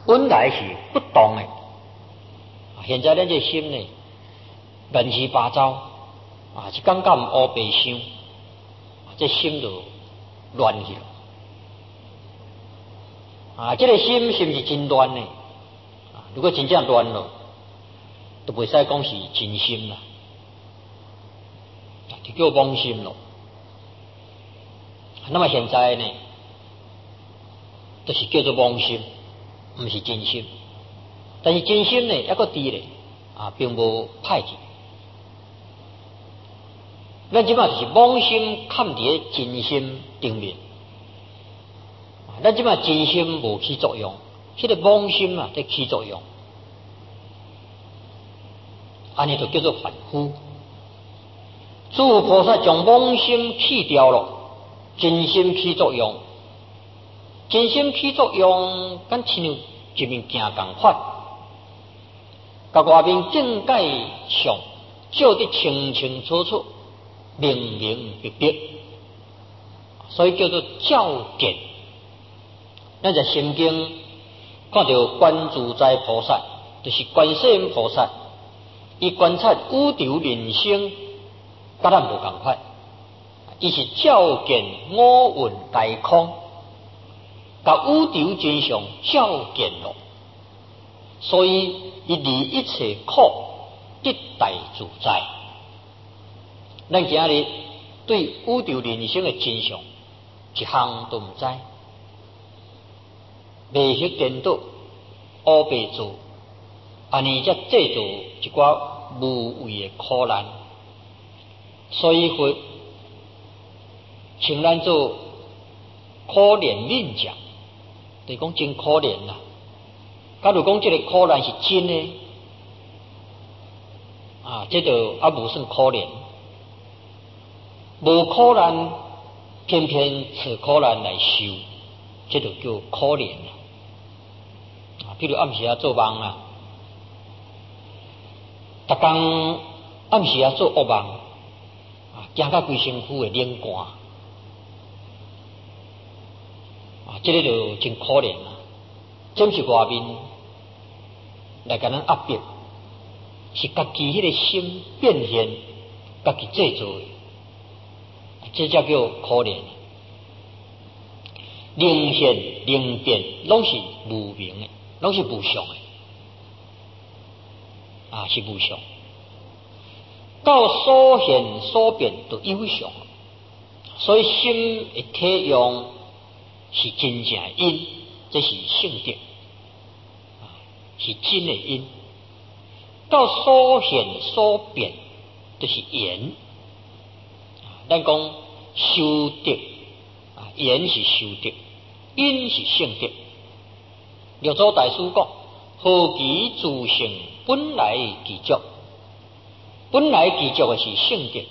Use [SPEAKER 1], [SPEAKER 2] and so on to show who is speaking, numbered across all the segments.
[SPEAKER 1] 本来是不动的，现在咱这心呢乱七八糟是感觉乌白想，这心就乱去了。这个心是不是真乱呢？如果真正乱了，都袂使讲是真心啦，就叫妄心咯。那么现在呢，就是叫做妄心，不是真心。但是真心呢，还佫低咧，并无歹去。咱即摆就是妄心看伫真心顶面，咱即摆真心无起作用，迄个妄心在起作用，安尼就叫做凡夫。诸菩萨将妄心去掉了，真心起作用。真心起作用，跟亲像一面镜共款，甲外面境界上照得清清楚楚、明明白白，所以叫做照见。咱在心经看到观自在菩萨，就是观世音菩萨，伊观察宇宙人生，甲咱无共款，伊是照见五蕴皆空。甲宇宙真相照见了，所以伊离一切苦得大自在。咱今日对宇宙人生的真相一项都唔知，未识颠倒、乌白做，安尼才制造一寡无谓的苦难。所以佛请咱做可怜命者。就是讲真可怜啦！假如讲这个苦难是真的，这就无算可怜。无苦难，偏偏找苦难来受，这就叫可怜啦。比如暗时做梦逐工暗时做噩梦，惊到规身躯会冷汗。这个就真可怜啦！这是外面来甲咱压迫，是家己迄个心变现，家己制造的，这才叫可怜。灵现灵变，拢是无明的，拢是无常的，是无常。到所现所变都有常，所以心的体用。是真正的因，这是性德，是真的因。到所现所变，就是缘。咱讲修德，缘是修德，因是性德。六祖大师讲：何其自性本来具足，本来具足的是性德。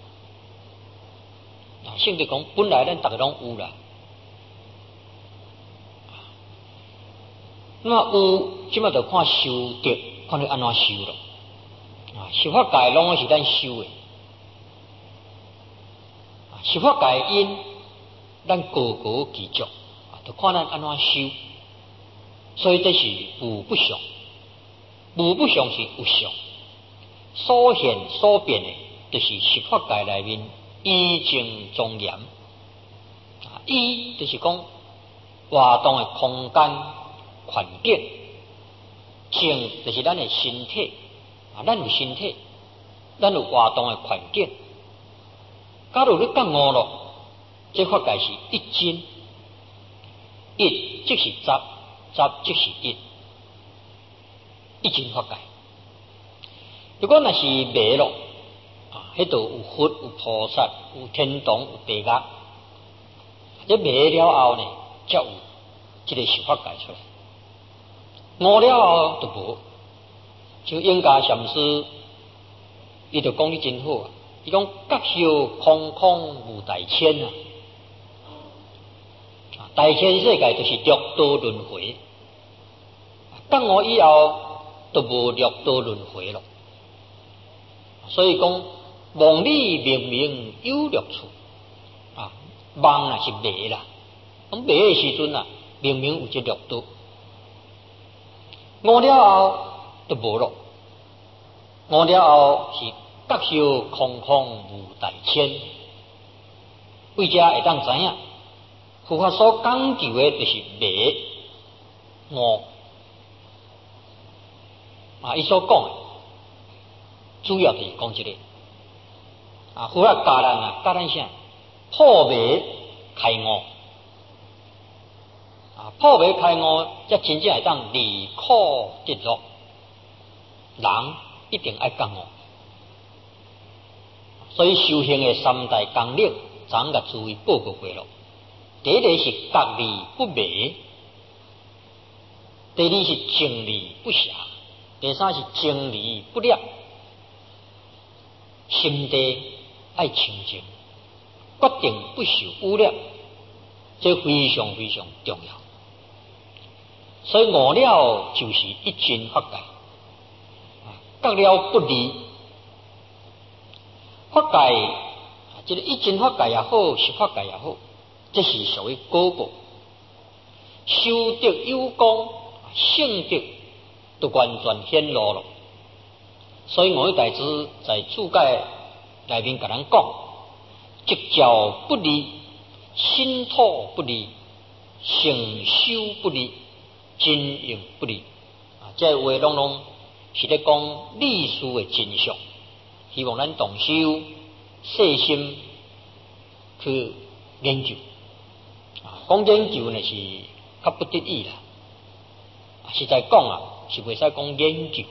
[SPEAKER 1] 性德讲本来咱大家拢有啦。那么有，即马就看修德，看你安怎修咯。十法界拢是咱修的，十法界因，咱个个具足，就看咱安怎修。所以这是无不常，无不常是有常，所现所变的，就是十法界内面依正庄严。依就是讲活动的空间。环境，正就是咱的身体，咱有身体，咱有活动的环境。假如你觉悟了，这法界是一真，一即是杂，杂即是一，一真法界。如果那是迷了，迄度有佛、有菩萨、有天堂、有地狱，这迷了后呢，才有这个十法界出来。悟了后就无，就应家禅师，伊就讲得真好啊！伊讲觉修空空无大千啊，大千世界就是六道轮回，觉悟以后都无六道轮回了。所以讲梦里明明有六处梦是迷啦，讲迷的时阵明明有这六道。 悟了后都无咯，悟了后是觉修空空无大千，为遮会当知影，佛法所讲究的就是迷悟伊所讲的主要就是讲这个佛法教咱啥？破迷开悟破迷开悟，才真正会当离苦得乐。人一定爱觉悟，所以修行的三大纲领，咱甲诸位报告过了。第一个是觉离不迷，第二是静离不邪，第三是静离不染。心地爱清净，决定不受污染，这非常非常重要。所以悟了就是一真法界，觉了不离法界，这个一真法界也好，十法界也好，这是属于果报。修德有功，性德都完全显露了。所以我大师在注解内面甲咱讲，直教不离，心土不离，成修不离，真用不离。这话拢是咧讲历史的真相，希望咱同修细心去研究。讲研究呢是较不得已啦，实在讲是袂使讲研究。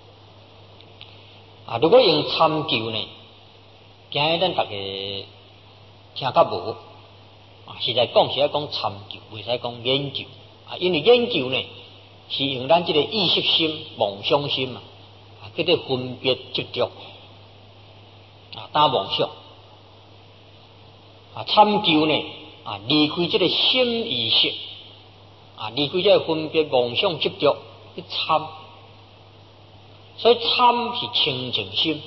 [SPEAKER 1] 如果用参究呢，今日咱大家听较无实在讲是要讲参究，袂使讲研究因为研究呢是用咱这个意识心、妄想心去咧分别执着打妄想参究呢离开这个心意识离开这个分别妄想执着去参。所以参是清净心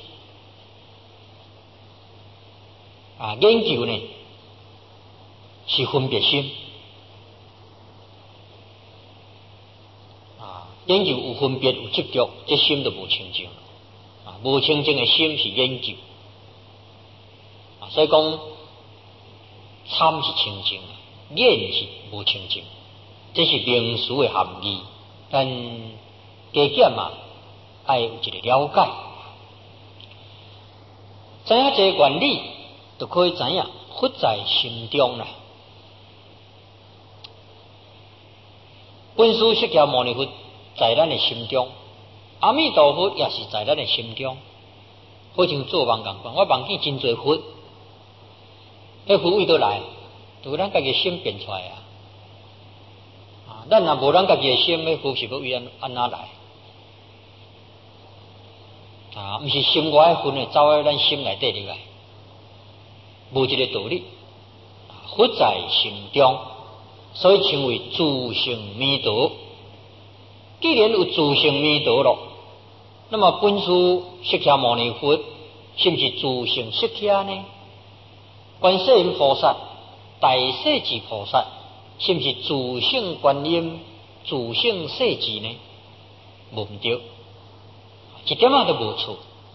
[SPEAKER 1] 研究呢是分别心研究有分别有执着，这心就无清净无清净的心是研究所以讲参是清净，念是无清净，这是名词的含义。但加减爱有一个了解，知影这个原理，就可以知影佛在心中啦。本师释迦牟尼佛在咱的心中，阿弥陀佛也是在咱的心中，好像做梦共款。我梦见真侪佛，迄佛位倒来，就咱家己心变出来咱若无咱家己的心，迄佛是要为安怎来？毋是心外的分呢，走在咱心内底入来，无一个道理。佛在心中，所以称为自性弥陀。既然有自性弥陀了，那么本师释迦牟尼佛是不是自性释迦呢？观世音菩萨、大势至菩萨是不是自性观音、自性势至呢？无毋对。一点都无错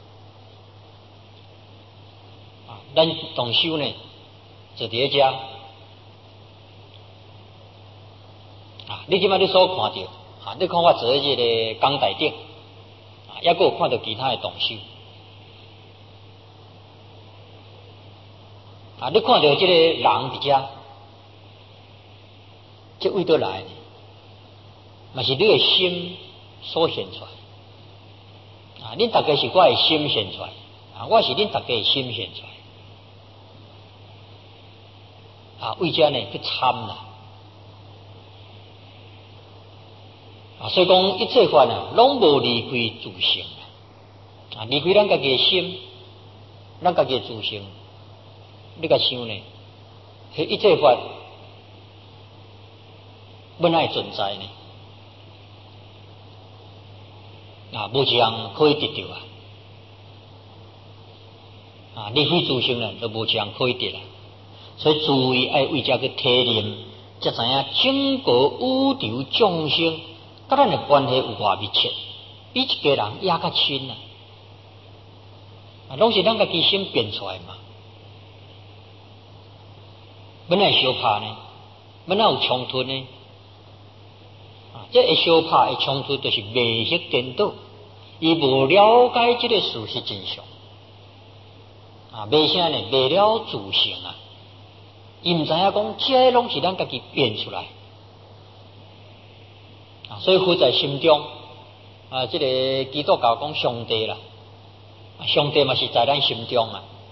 [SPEAKER 1] 咱同修呢就伫咧遮你即摆你所看到你看我坐喺这个讲台顶抑佫有看到其他的同修你看到这个人伫遮这位倒来嘛是你的心所现出来恁大家是我的心现出来我是恁大家的心现出来为遮呢去参啦所以讲一切法拢无离开自性离开咱家己的心，咱家己的自性，你甲想呢？迄一切法本来存在呢无一样可以得到离开自性呢，就无一样可以得所以诸位爱为遮去体认，才知影整个宇宙众生甲咱的关系有偌密切，比一家人也较亲啊！拢是咱家己心变出来嘛。本来相拍呢，本来有冲突呢，这会相拍会冲突，就是未识颠倒，伊无了解这个事实真相未啥呢？未了自性啊！伊毋知影讲，这拢是咱家己变出来所以佛在心中这个基督教讲上帝啦，上帝嘛是在咱心中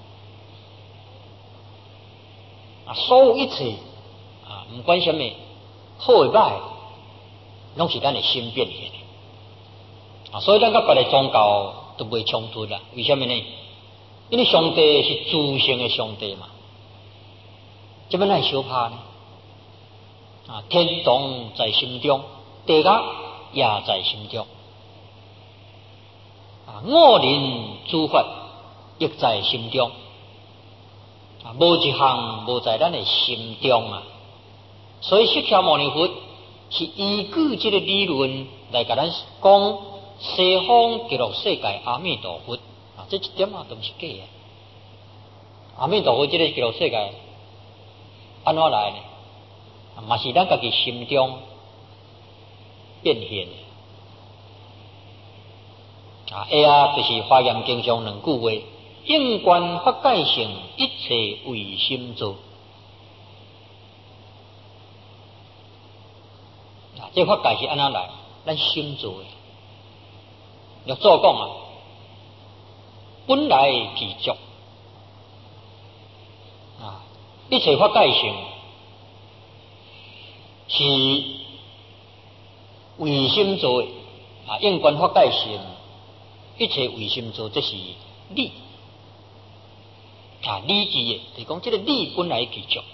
[SPEAKER 1] 所有一切毋管什么好与歹，拢是咱的心变现的所以咱甲别个宗教都袂冲突啦。为什么呢？因为上帝是自性的上帝嘛，这本来相拍呢天堂在心中，地狱也在心中恶人诸法亦在心中无一项无在咱的心中所以释迦牟尼佛是依据这个理论来甲咱讲西方极乐世界阿弥陀佛这一点都不是假的。阿弥陀佛这个极乐世界安怎来呢？嘛是咱家己心中变现就是华严经上两句话：应观法界性，一切为心造。这法界是安怎来？咱心造的。要做讲本来具足一切法界性是为心造的应观法界性，一切为心造，这是理理智的，就是讲这个理本来具足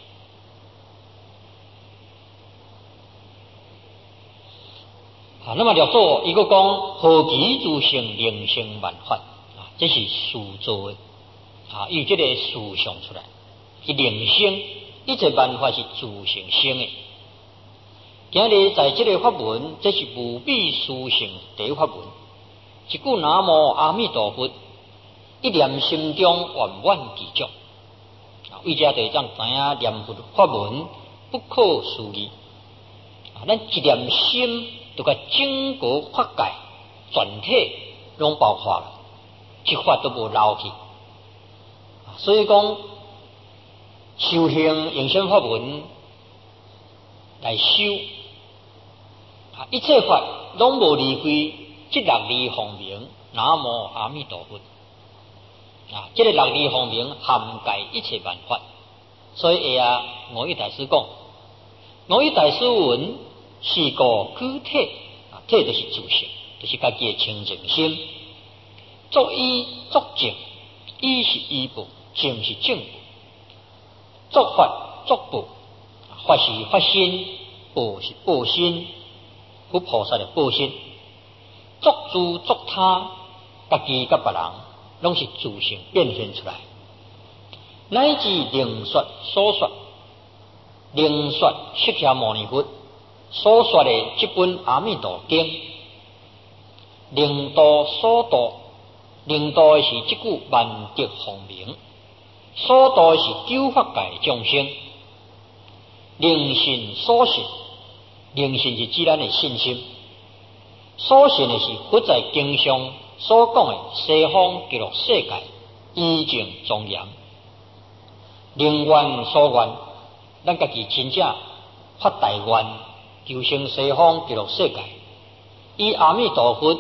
[SPEAKER 1] 那么了做一个讲何其自性灵性万法这是事做的由这个事想出来是灵性，一切万法是自性生的。今日在这个法文，这是无比殊胜第一法文，一句南无阿弥陀佛，一念心中万万具足为这地藏知影念佛法文不可思议咱一念心就甲整个法界全体拢包括了，一法都无漏去所以讲修行用心法门来修一切法拢无离开这六字方名南无阿弥陀佛这个六字方名涵盖一切万法。所以五一大师讲，五一大师文是个具体体就是自性，就是家己的清净心。作依作净，依是依报，净是净报。作法作报，法是法心，报是报心，佛菩萨的报心。作诸作他，家己甲别人拢是自性变现出来，乃至灵说所说，灵说释迦牟尼佛所说的这本阿弥陀经，灵道所道，灵道的是这句万德洪名，所道的是九法界众生，灵信所信，灵信是指咱的信心，所信的是佛在经上所讲的西方极乐世界意境庄严，灵愿所愿，咱家己真正发大愿，求生西方极乐世界，以阿弥陀佛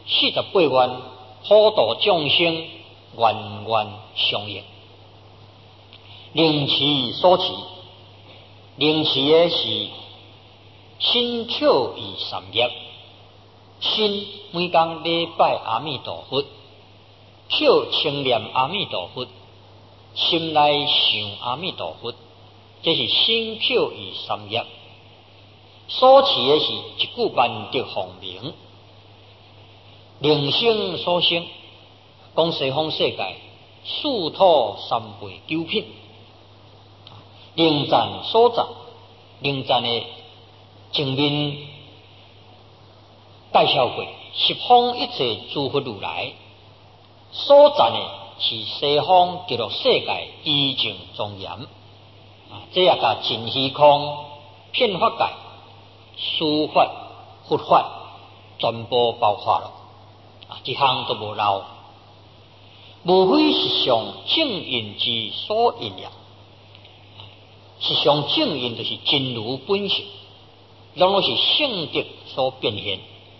[SPEAKER 1] 48愿普度众生，愿愿相应。灵持所持，灵持的是心口与三业，心每天礼拜阿弥陀佛，口称念阿弥陀佛，心内想阿弥陀佛，这是心口与三业。所持的是一句万德洪名，灵性所生，讲西方世界四土三辈九品，灵赞所赞，灵赞的前面介绍过，十方一切诸佛如来所赞的是西方极乐世界依净庄严这也甲真虚空、遍法界、诸法、佛法全部包括了一项都无漏，无非是上正因之所因也。实上正因就是真如本性，拢是性德所变现。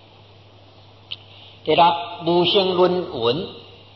[SPEAKER 1] 第六，无生论文，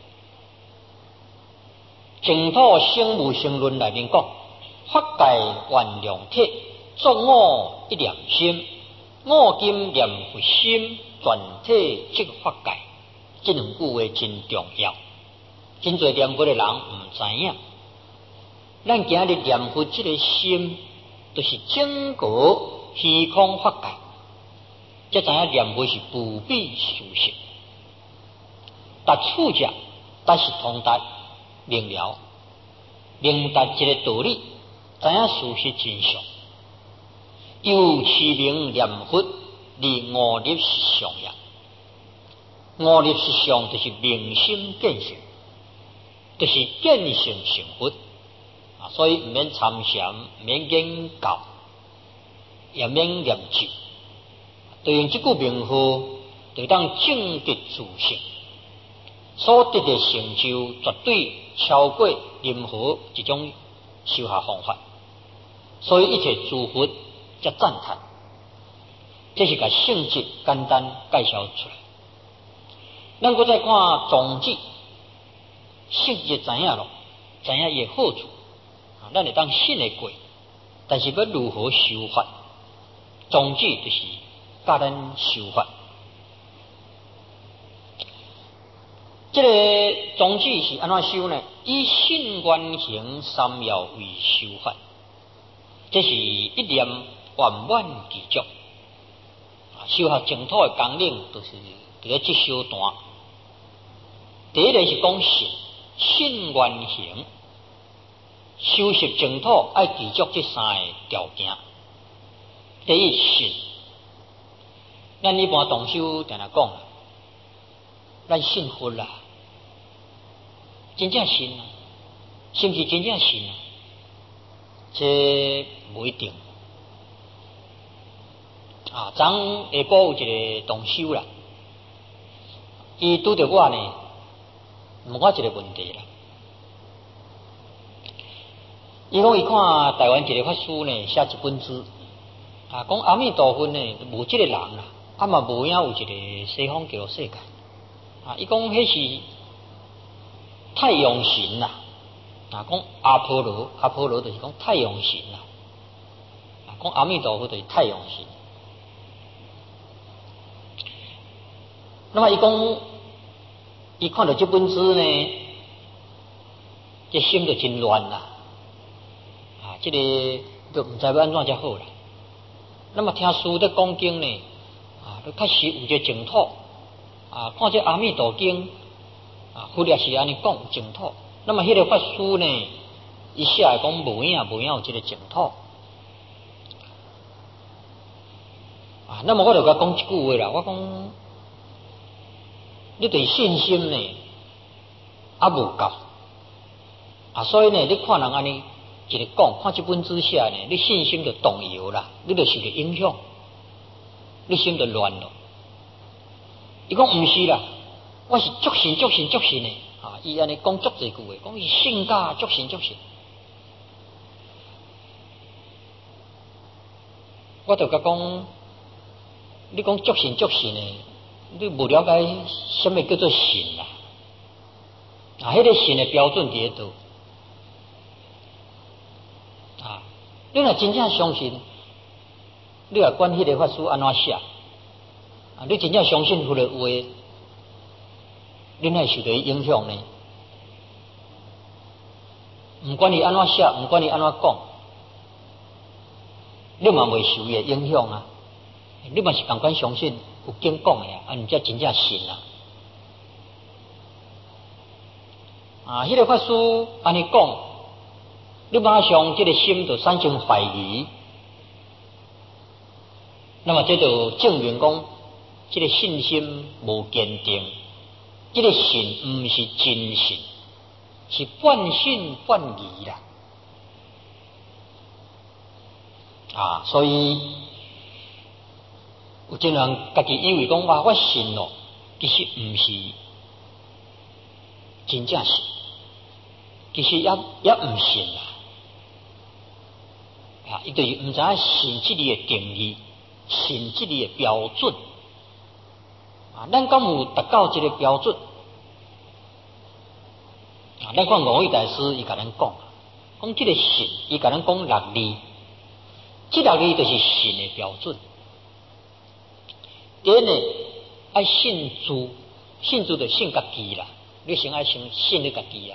[SPEAKER 1] 净土生无生论内面讲，法界原量体，作我一念心，我今念佛心，全体即法界。这两句话真重要，真侪念佛的人唔知影。咱今日念佛这个心，就是整个虚空法界，才知影念佛是不必事实。达处者，达是通达明了，明达这个道理，知影事实真相。又持名念佛，离我立实相也。我立实相就是明心见性，就是见性成佛。所以唔免参禅，唔免研究，也免念咒，就用这句名号，就当正得自性，所得的成就绝对超过任何一种修学方法。所以一切诸佛才赞叹，这是个性质简单介绍出来。咱搁再看种子，性质知影咯，知影伊好处。咱会当信得过，但是要如何修法？宗旨就是教咱修法。这个宗旨是安怎修呢？以信愿行三要为修法，这是一念圆满具足。修学净土的纲领，就是在这小段。第一个是讲信愿行。修习净土爱具足这三个条件。第一信，咱一般同修定来讲，咱信佛啦，真正信啊，是不是真正信啊？这不一定昨下晡有一个同修啦，伊拄着我呢，问我一个问题啦。伊讲伊看台湾一个法师呢写一本书讲阿弥陀佛呢无这个人啦，嘛无影有一个西方极乐世界伊讲迄是太阳神啦讲阿波罗就是讲太阳神啦讲阿弥陀佛就是太阳神。那么伊讲伊看到这本书呢，这心就真乱啦。这个就唔知要安怎才好啦。那么听师在讲经呢，都确实有这净土看这阿弥陀经佛也是安尼讲净土。那么迄个法师呢，伊写来讲无影有这个净土那么我就甲讲一句话啦，我讲你对信心呢无够所以呢，你看人安尼。一个讲，看这本书写呢，你信心就动摇啦，你就受到影响，你心就乱了。伊讲唔是啦，我是足信的伊安尼讲足侪句话，讲伊信假足信。我就甲讲，你讲足信的，你无了解什么叫做信啦？迄个信的标准伫倒？你若真正相信，你若管迄个法师安怎写你真正相信佛的话，你哪会受到影响呢？唔管你安怎写，唔管你安怎讲，你嘛袂受伊的影响你嘛是同款相信有经讲的你才真正信迄个法师安尼讲。你马上这个心就产生怀疑，那么这就证明讲这个信心无坚定，这个信毋是真信，是半信半疑啦。所以有种人家己以为讲我信咯，其实毋是真正信，其实也毋信啦。伊就是毋知影信即个的定义，信即个的标准。咱敢有达到这个标准？咱看五位大师伊甲咱讲这个信，伊甲咱讲六字，这六字就是信的标准。第一呢，爱信主，信主就信家己啦，你先爱信你家己啊，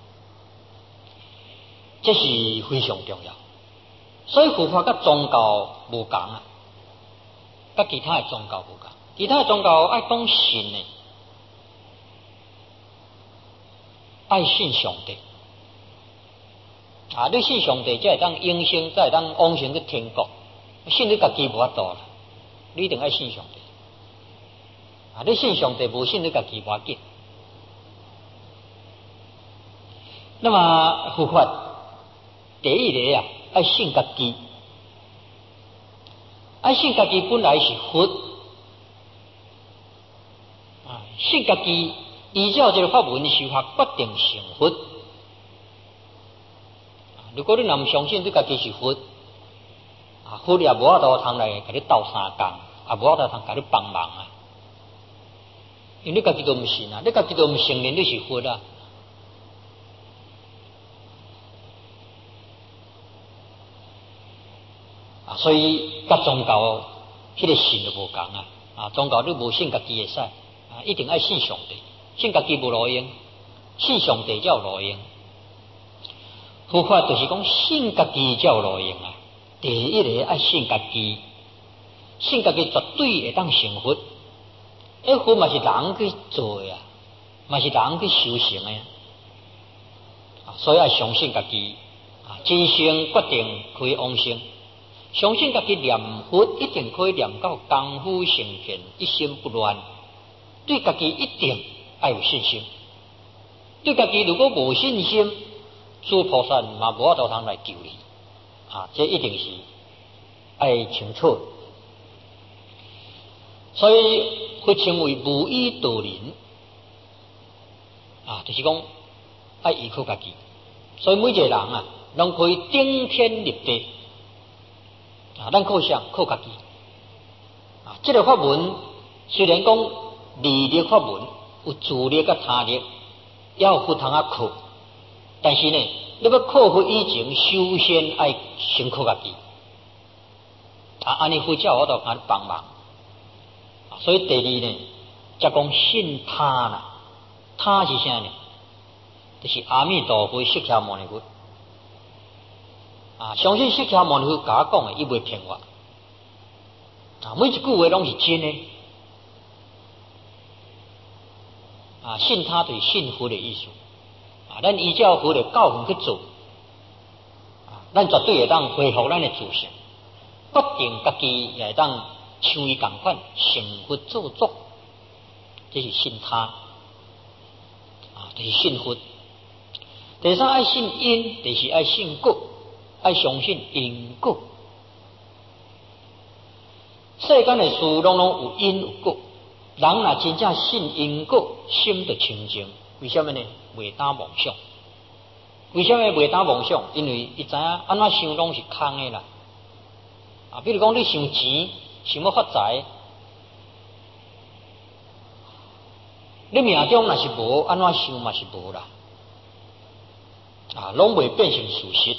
[SPEAKER 1] 这是非常重要。所以佛法甲宗教无共啊，甲其他的宗教无共。其他的宗教爱讲信呢，爱信上帝你信上帝才会当永生，才会当往生去天国。信你家己无法度啦，你一定爱信上帝你信上帝无信你家己无要紧。那么佛法第一个爱信家己，爱信家己本来是佛信家己，依照这个法文修学，决定成佛。如果你若唔相信你家己是佛，佛也无法度通来甲你斗相共，也无法度通甲你帮忙因为你家己都唔信你家己都唔承认你是佛所以甲宗教迄个信就无共宗教你无信家己会使一定爱信上帝，信家己无路用，信上帝才有路用。佛法就是讲信家己才有路用第一个爱信家己，信家己绝对会当成佛。佛嘛是人去做的嘛是人去修行的所以要相信家己真心决定可以往生。相信家己念佛一定可以念到功夫成片，一心不乱。对家己一定要有信心。对家己如果无信心，诸菩萨嘛无法度通来救你这一定是要清楚。所以会称为无依道人就是讲要依靠家己。所以每一个人拢可以顶天立地咱靠啥？靠家己这个法门虽然讲利力法门有自力甲他力，也有佛通靠，但是呢，你要靠佛以前，首先要先靠家己安尼佛才有法度甲你帮忙所以第二呢，才讲信他啦。他是啥呢？就是阿弥陀佛释迦牟尼佛相信释迦牟尼佛甲我讲的，伊袂骗我每一句话拢是真的信他就是信佛的意思咱依照佛的教训去做咱绝对会当恢复咱的自信，决定家己也会当像伊同款成佛做主，这是信他就是信佛。第三爱信因，第四爱信果，爱相信因果。世间的事拢有因有果，人若真正信因果，心就清净。为什么呢？袂打妄想。为什么袂打妄想？因为伊知影安怎想拢是空的啦比如讲你想钱，想要发财，你命中若是无，安怎想嘛是无啦拢袂变成事实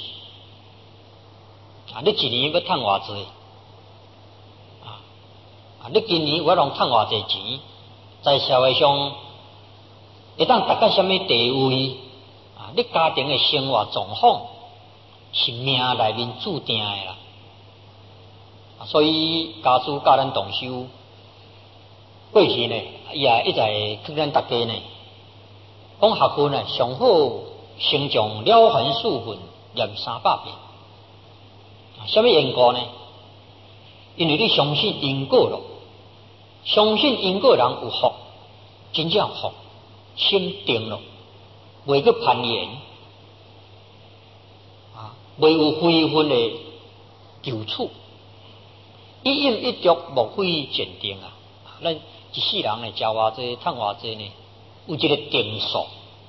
[SPEAKER 1] 你一年要赚偌济你今年有法通赚偌济钱，在社会上会当达到什么地位你家庭的生活状况是命内面注定的啦所以家主教咱同修过去呢伊也一直劝咱大家呢讲学佛呢上好先将了凡四训念300遍什么缘故呢？因为你相信因果咯相信因果人有福，真正有福，心定了，袂去攀岩袂有非分的求处，一饮一啄，莫非鉴定啊！咱一世人呢，食偌济，趁偌济呢，有一个定数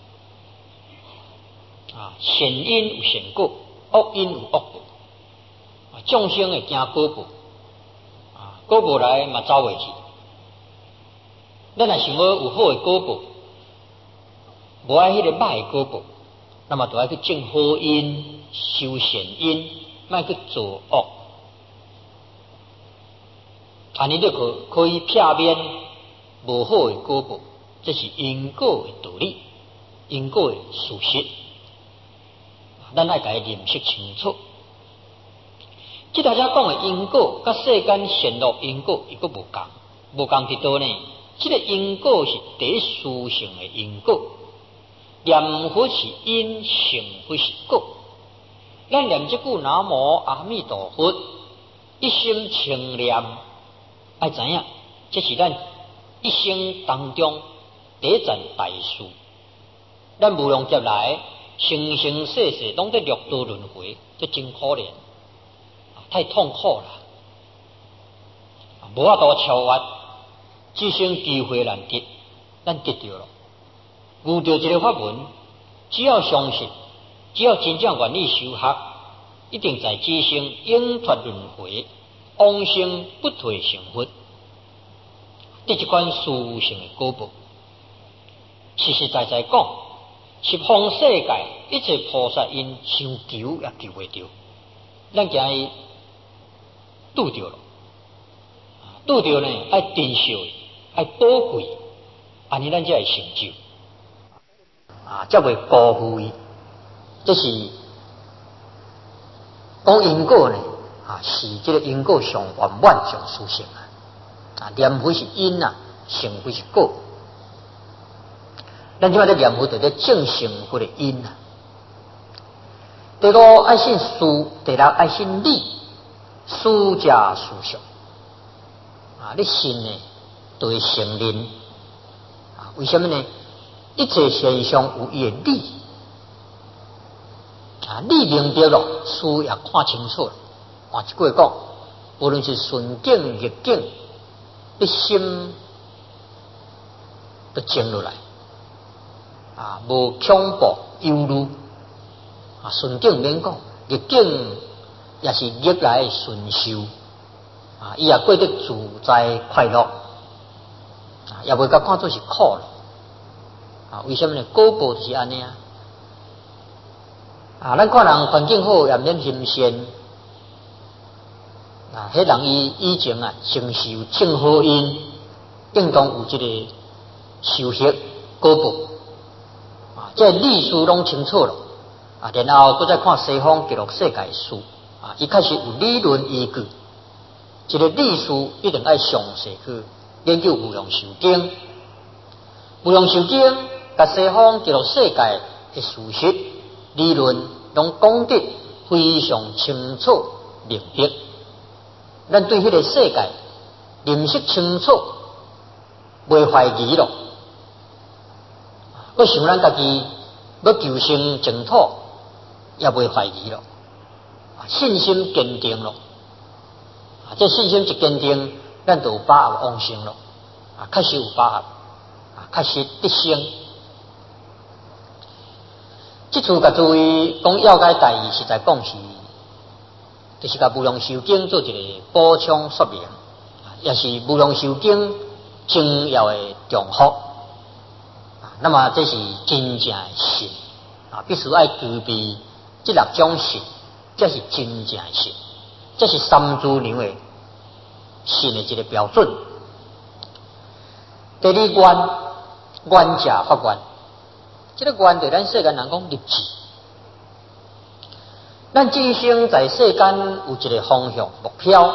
[SPEAKER 1] 善因有善果，恶因有恶果众生会惊果报果报来嘛走袂去。咱若想要有好的果报，无爱迄个歹的果报，那么就要去种好因、修善因，莫去做恶。安尼就可以避免无好的果报，这是因果的道理，因果的事实。咱爱甲伊认识清楚。即大家讲的因果，甲世间善恶因果伊佫无共，无共伫倒呢？即个因果是第事性的因果，念佛是因，成佛是果。咱念即句南无阿弥陀佛，一心清念，爱知影，这是咱一生当中第一件大事。咱无量劫来，生生世世拢在六道轮回，这真可怜，太痛苦了，无法度超越。即生机会难得，咱得到了。遇到这个法门，只要相信，只要真正愿意修学，一定在即生永脱轮回，往生不退成佛。这一款殊胜的果报，实实在在讲，十方世界一切菩萨因想求也求袂到，咱今日拄到了，拄到呢爱珍惜。爱宝贵，安尼咱才会成就才袂辜负伊。这是讲因果呢是这个因果上圆满上殊胜念佛是因成佛是果。咱即摆在念佛，就在正成佛的因第五爱信事，第六爱信理，事者事相你信呢？就会承认为什么呢？一切现象有伊的理理明白了，事也看清楚了。一句讲，无论是顺境逆境，你心都静落来无恐怖忧虑顺境免讲，逆境也是逆来顺受伊也过得自在快乐。也袂甲看作是苦了为什么呢？果报就是安尼咱看人环境好，也免心善迄人伊以前承受正好因，应当有这个修习果报这理事拢清楚了然后再看西方极乐世界事伊开始有理论依据，这个理事一定爱详细去研究无量寿经，无量寿经甲西方极乐世界的事实理论，拢讲得非常清楚明白。咱对迄个世界认识清楚，袂怀疑咯。我想咱家己要求生净土，也袂怀疑咯。信心坚定咯，这信心一坚定，咱就有把握往生咯确实有把握确实得生。即次甲诸位讲要解大义，实在讲是就是甲无量寿经做一个补充说明也是无量寿经重要的重复那么这是真正的信必须要具备这六种信，这是真正的信，这是三资粮的信的一个标准。第二愿者发愿，这个愿对咱世间人讲立志。咱今生在世间有一个方向目标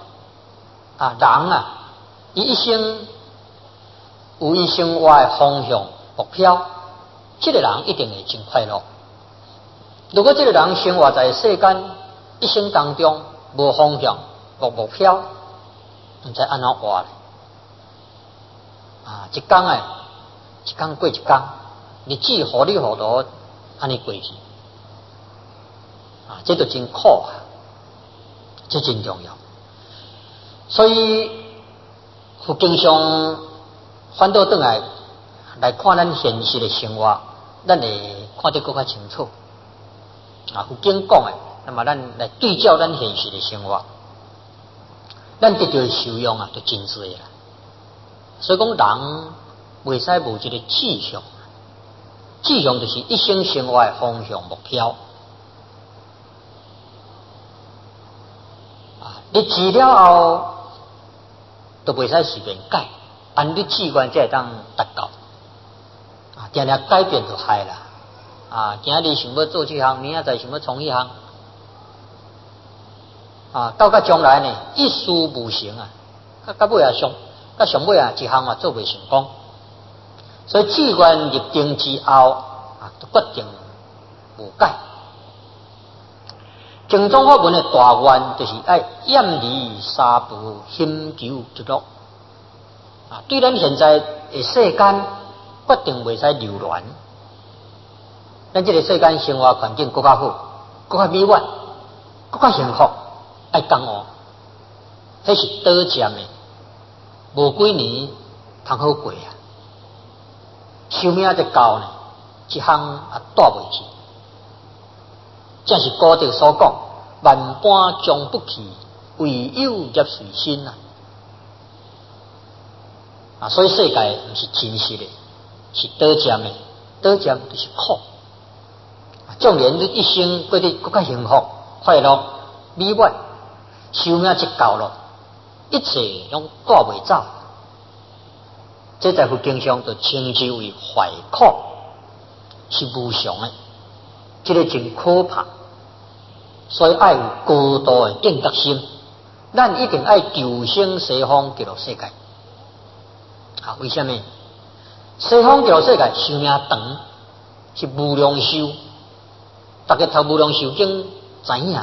[SPEAKER 1] 人伊一生有伊生活的方向目标，这个人一定会真快乐。如果这个人生活在世间一生当中无方向无目标，毋知安怎活咧。 一天一天过一天，日子糊里糊涂安尼过去，这就真苦这真重要。所以佛经上反倒转来看咱现实的生活，咱会看得更加清楚。佛经讲的，那么咱来对照咱现实的生活，咱得到的受用就真多啦。所以讲人袂使无一个志向，志向就是一生生活的方向目标。你治了后，都袂使随便改，按你志愿才会当达到。定定改变就害啦。今日想要做这项，明仔载想要创迄项，到将来呢，一事无成到尾到上尾一项做袂成功。所以志愿立定之后，就决定无改。正宗法门的大愿就是要厌离三不，心求一乐。对咱现在的世间，决定袂使流乱。咱这个世间生活环境更加好，更加美满，更加幸福，爱感恩。迄是短暂的，无几年通好过寿命一到呢，一项带袂去。正是古德所讲，万般将不去，唯有业随身所以世界不是真实的，是短暂的，短暂就是苦。纵然你一生过得更加幸福、快乐、美满，寿命一到了，一切拢带袂走。这在佛经上就称之为坏苦，是无常的，这个真可怕。所以要有高度的警觉心，咱一定要求生西方极乐世界。为什么？西方极乐世界寿命长，是无量寿。大家读无量寿经知影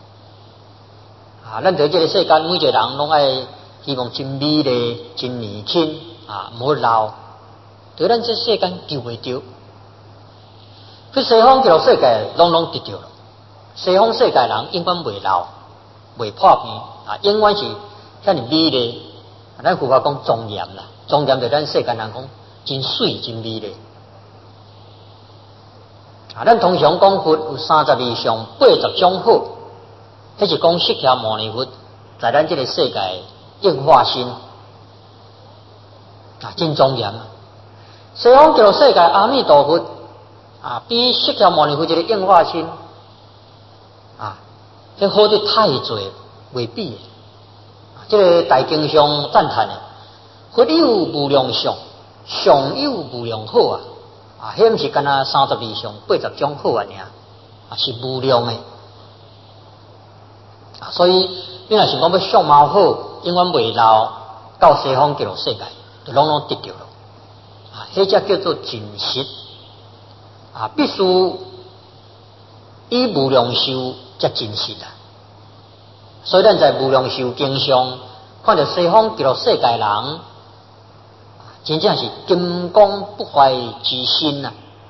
[SPEAKER 1] 咱在这个世间，每一个人拢爱希望真美丽、真年轻无老。对咱这世间救袂着，去西方极乐世界拢得着了。西方世界人永远袂老、袂破病永远是遐尼美丽。咱佛法讲庄严啦，庄严对咱世间人讲真水、真美丽。咱通常讲佛有32相、80种好，迄是讲释迦牟尼佛在咱这个世界应化身真庄严。西方极乐世界阿弥陀佛比释迦牟尼佛这个应化身这好得太多，袂比的。这个大经上赞叹的，佛有无量相，相有无量好迄毋是干那32相、80种好尔，是无量的。所以你若想讲要相貌好，永远袂老，到西方极乐世界，就拢得着了。迄才叫做真实必须以无量寿才真实所以咱在无量寿经上看到西方极乐世界人，真正是金刚不坏之身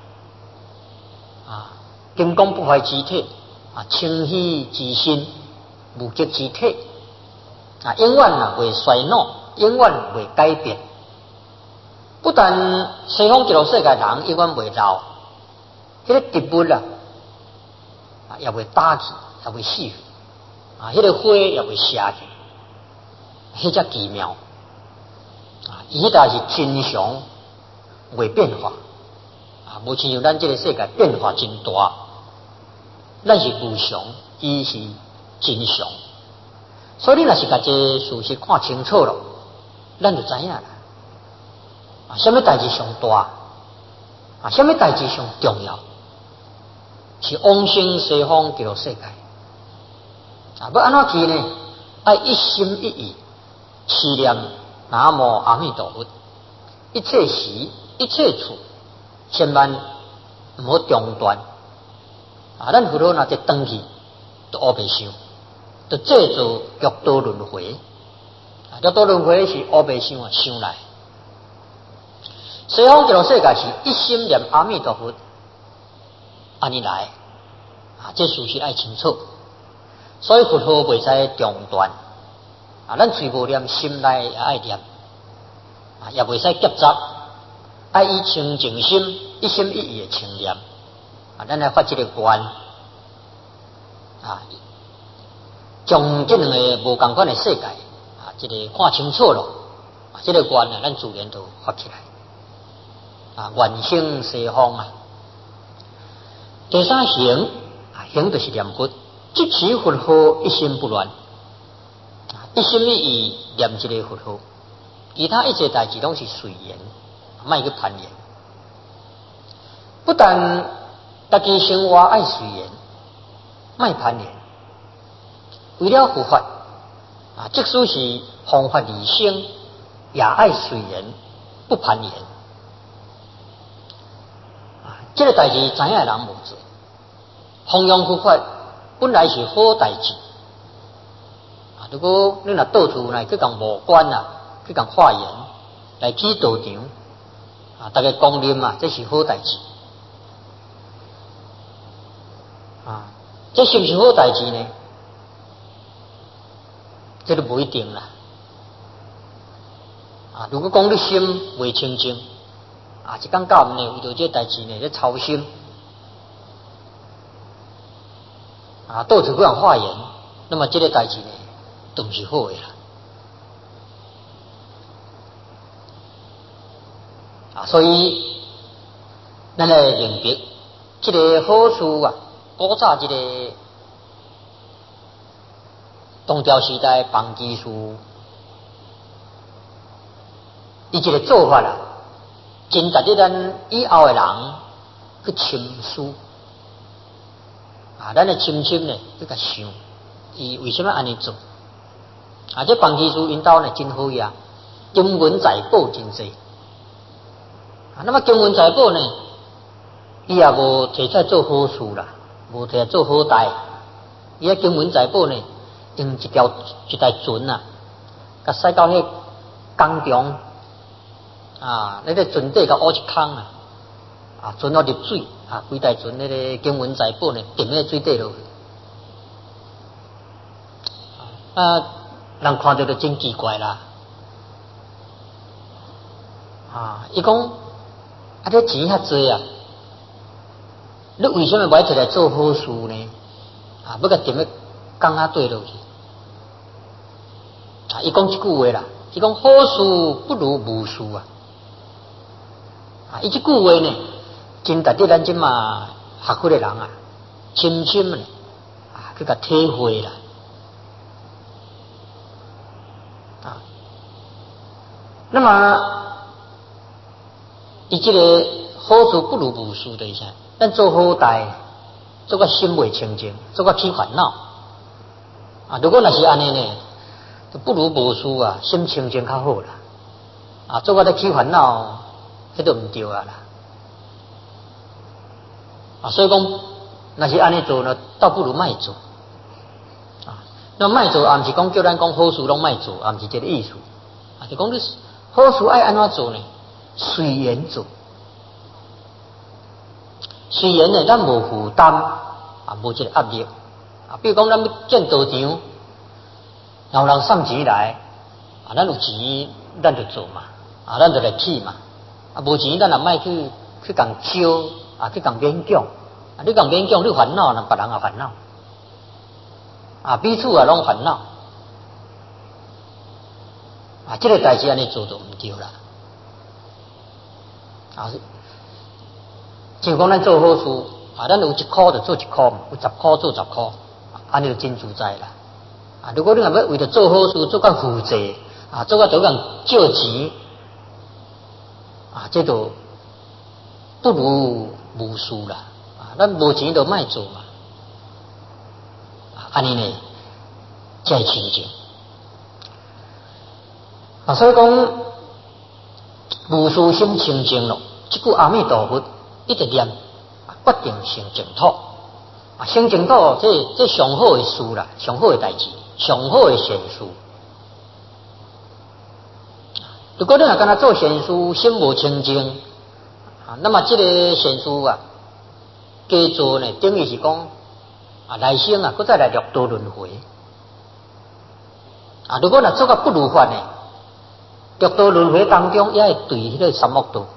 [SPEAKER 1] 金刚不坏之体清虚之身，无极之体永远袂衰老，永远袂改变。不但西方极乐世界人永远袂老，迄个植物也袂打去，也袂死去迄个花也袂谢去，迄才奇妙伊迄搭是真常，袂变化无亲像咱这个世界变化真大。咱是无常，伊是真常。所以你若是把这事实看清楚了，咱就知影啦。什么代志上大什么代志上重要，是往生西方极乐世界要安怎去呢？爱一心一意持念南无阿弥陀佛，一切时一切处，千万唔好中断咱佛陀若一转去，就黑白想，就制造六道轮回六道轮回是黑白想想来西方极乐世界是一心念阿弥陀佛，安尼来啊，这事实爱清楚。所以佛号袂使中断啊，咱嘴无念，心内也爱念啊，也袂使夹杂，爱以清净心，一心一意的清念啊，咱来发这个愿啊，将这两个无共款的世界啊，这个看清楚了啊，这个愿啊，咱自然就发起来啊，愿生西方啊。第三行啊，行就是念佛，即持佛号一心不乱，一心一意念这个佛号，其他一切代志拢是随缘，莫去攀缘。不但家己生活爱随缘，莫攀缘。为了佛法啊，即使是弘法利生，也爱随缘，不攀缘。这个代志知影的人无做，弘扬佛法本来是好代志啊。如果你若到处来去共无关啊，去共化缘来起道场啊，大家公认啊，这是好代志啊。这是不是好代志呢？这都不一定啦啊。如果讲你心未清净啊，一讲到呢，为着这代志呢，咧操心啊，到处去人化缘，那么这个代志呢，都不是好的啦啊。所以咱来明白，这个好处啊，古早这个唐朝时代房基师，伊这个做法啊，真值得咱以后的人去深思啊。咱的深深呢去甲想，伊为什么安尼做啊？这房基师因兜呢真好呀，金银财宝真济啊。那么金银财宝呢，伊也无摕出来做好事啦，无摕来做好代。伊个金银财宝呢，用一台船啊，甲驶到迄江中啊，那个船底甲挖一坑啊，啊，船要入水啊，规台船那个金银财宝呢，沉喺水底落去啊，人看到就真奇怪啦啊！伊讲啊，这钱遐济啊，你为什么不摕来做好事呢？啊，要甲沉喺江仔底落去啊！伊讲一句话啦，伊讲好事不如无事啊！啊，伊这句话呢，真值得咱即嘛学佛的人啊，深深呢啊去甲体会啦啊。那么，伊这个好事不如无事的意思，咱做好代，做个心未清净，做个起烦恼啊。如果若是安尼呢，就不如无事啊，心清净较好啦啊。做个咧起烦恼，迄都唔对啊啦。啊，所以讲，若是安尼做呢，倒不如卖做啊。那卖做，也毋是讲叫咱讲好事拢卖做，也毋是这个意思啊。就讲你好事爱安怎做呢？随缘做，随缘呢，咱无负担啊，无这个压力啊。比如讲，咱要建道场，然后人送钱来啊，咱有钱咱就做嘛啊，咱就来起嘛啊。无钱咱也莫去共招。啊，去共勉强啊！你共勉强，你烦恼，人别人也烦恼啊，彼此也拢烦恼啊！这个代志安尼做就唔对啦啊！就讲咱做好事啊，咱有1块就做1块，有10块做10块，安尼就真自在啦啊！如果你若要为着做好事做甲负债啊，做甲都共借钱啊，这就不如无事啦啊！咱无钱就莫做嘛啊！安尼呢，才清净啊！所以讲无事心清净咯，这句阿弥陀佛一直念，决定成净土啊！成净土这上好的事啦，上好的代志，上好的善事。 如果你若敢若做善事，心无清净那么这个善事加做呢，等于是讲来生搁再来六道轮回如果若做到不如法呢，六道轮回当中也会对迄个三恶道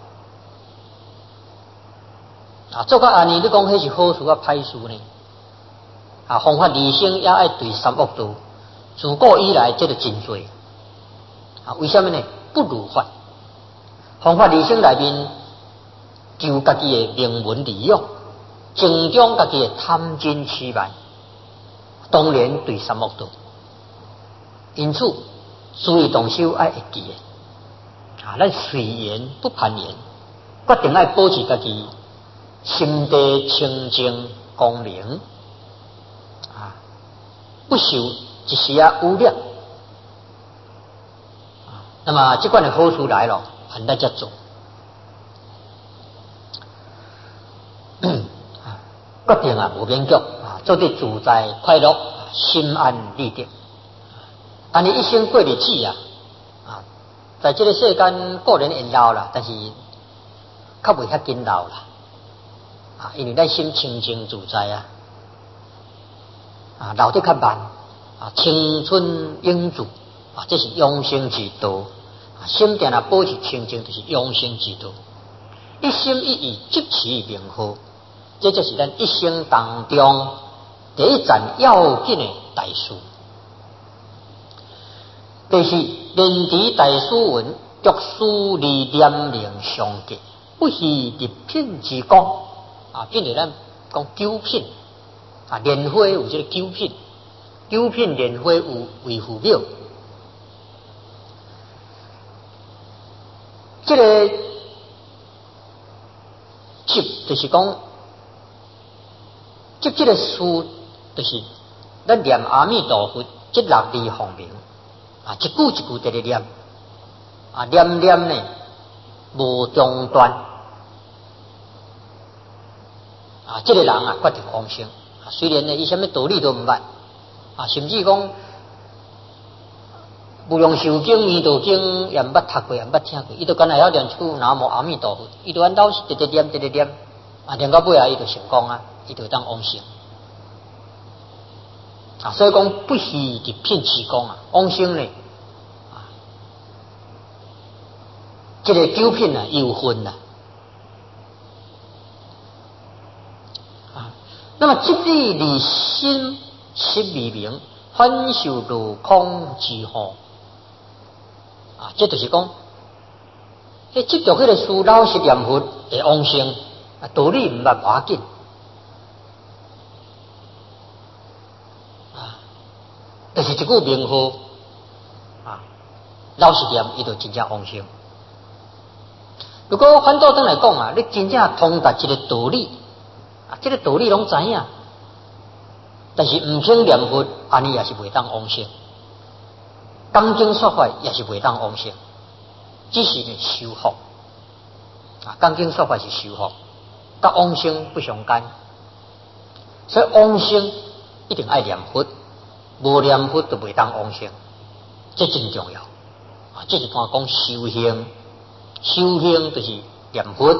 [SPEAKER 1] 做到安尼，你讲迄是好事歹事呢？方法利生也爱对三恶道，自古以来这个真多为什么呢？不如法，方法利生内面求家己的名闻利养，增长家己的贪嗔痴慢，当然对三恶道。因此，诸位同修爱会记的咱随缘不攀缘，决定爱保持家己心地清净光明不受一时污染那么这款的好事来了，咱才做决定无勉强做得自在快乐，心安理得安尼一生过日子在这个世间个人会老啦，但是较袂遐紧老啦因为咱心清净自在老得较慢青春永驻这是养生之道心定保持清净，就是养生之道。一心一意即其名号，这就是咱一生当中第一件要紧的大事。第四，莲池大师文，读书理念令上格，不系立品之功品就咱讲九品莲花有这个九品，九品莲花有为父庙。这个集就是讲，这个书就是咱念阿弥陀佛这六字方面一句一句在咧念念念呢无中断这个人决定往生虽然呢伊什么道理都唔捌甚至讲无量寿经、弥陀经也唔捌读过，也唔捌听过，伊就干那要念出南无阿弥陀佛，伊就按老是直直念，直直念念到尾伊就成功伊就当往生所以讲不系立品之功往生呢这个九品有分那么即地离心识未明，反受落空之祸这就是讲迄执着迄个事老实念佛会往生道理唔捌无要紧就是一句名号老实念伊就真正往生。如果反倒转来讲你真正通达一个道理这个道理拢知影，但是唔肯念佛，安尼也是袂当往生。讲经说法也是袂当往生，只是呢修福讲经说法是修福，甲往生不相干。所以往生一定爱念佛，无念佛就袂当往生，这真重要这是讲修行，修行就是念佛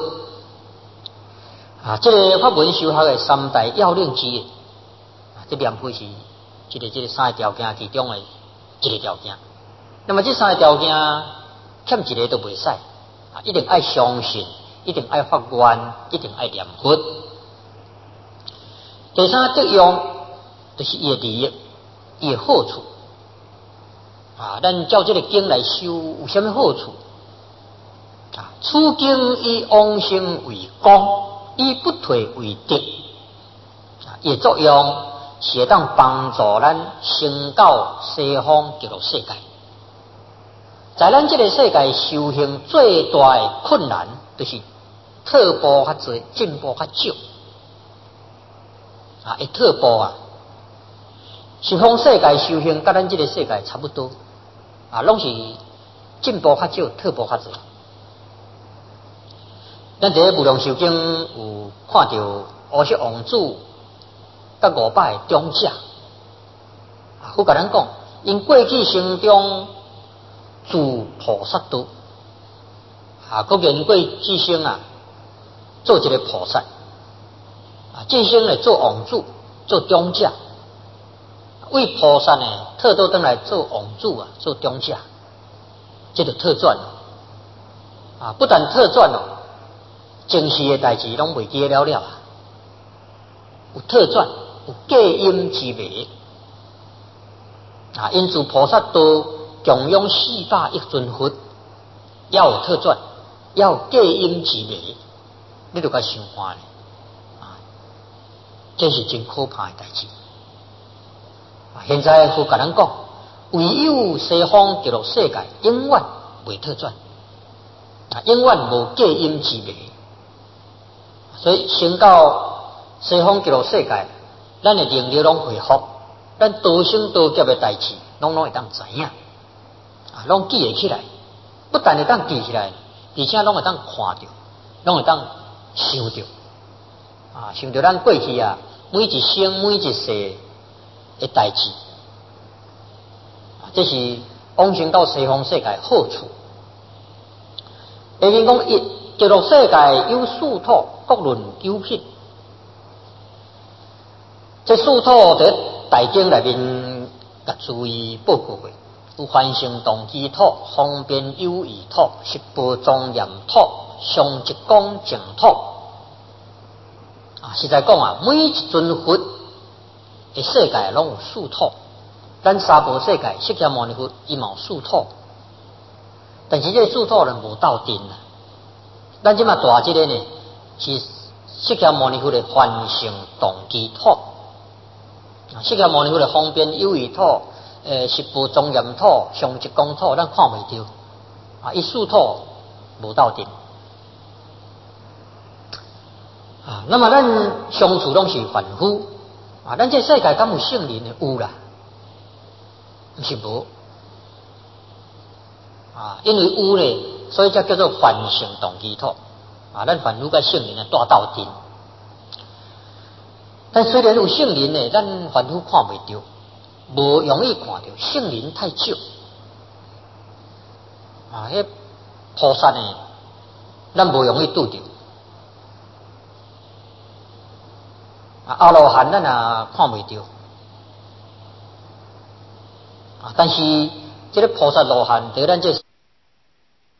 [SPEAKER 1] 这个法门修学的三大要领之一这念佛是这个三个条件其中的一个条件。那么这三个条件欠一个都袂使一定爱相信，一定爱发愿，一定爱念佛。第三得用就是伊的利益，伊的好处咱照这个经来修有什么好处此经以往生为功，以不退为德伊的作用是会当帮助咱升到西方极乐世界。在咱这个世界修行最大的困难就是退步较多，进步较少会退步西方世界修行跟咱这个世界差不多拢是进步较少，退步较多。咱伫《无量寿经》有看到阿修王子甲500个长者佢甲咱讲因过去生中住菩萨道国人过这生啊，做一个菩萨这生呢做王主，做中者，为菩萨呢特倒转来做王主做中者，这就特转不但特转前世的代志拢袂记了了有特转，有过阴之美因此菩萨道供养400亿尊佛，要有特转，要有过阴之美，你就该想看这是真可怕的代志现在佛甲咱讲，唯有西方极乐世界永远袂特转永远无过阴之美，所以升到西方极乐世界，咱的能力拢恢复，咱多生多劫的代志拢会当知影拢记会起来，不但会当记起来，而且拢会当看到，拢会当想到想到咱过去每一生每一世的代志这是往生到西方世界好处。下面讲极乐世界有四土，各论9品。这四土在大经内面甲诸位报告过，有梵性动机土、方便有义土、十宝庄严土、上一光净土实在讲每一尊佛的世界拢有四土，咱三宝世界释迦牟尼佛伊嘛有四土，但是这四土呢无斗阵咱即马大这个呢是释迦牟尼佛的梵性动机土，释迦牟尼佛的方便有义土、十宝庄严土、上一光土，咱看袂到伊四土无斗阵那么咱相处拢是凡夫咱这世界敢有圣人呢？有啦，不是无因为有呢，所以才叫做梵性动机土咱凡夫甲圣人大斗阵。但虽然有圣人呢，咱凡夫看袂到，无容易看到，圣人太少迄菩萨呢，咱无容易拄着阿罗汉咱看袂到但是这个菩萨罗汉在咱这